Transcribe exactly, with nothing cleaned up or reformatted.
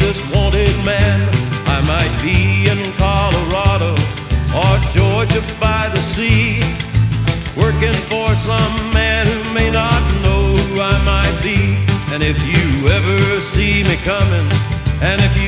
most wanted man. I might be in Colorado or Georgia by the sea, working for some man who may not know who I might be. And if you ever see me coming, and if